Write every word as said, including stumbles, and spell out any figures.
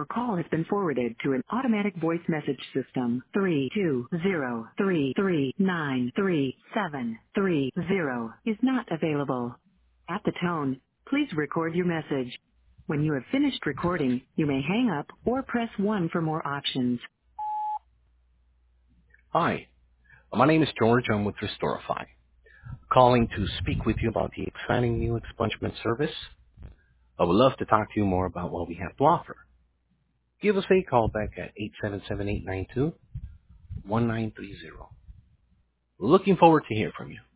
Your call has been forwarded to an automatic voice message system. three two zero three three nine three seven three zero is not available. At the tone, please record your message. When you have finished recording, you may hang up or press one for more options. Hi, my name is George. I'm with Restorify, calling to speak with you about the exciting new expungement service. I would love to talk to you more about what we have to offer. Give us a call back at eight seven seven, eight nine two, one nine three zero. Looking forward to hear from you.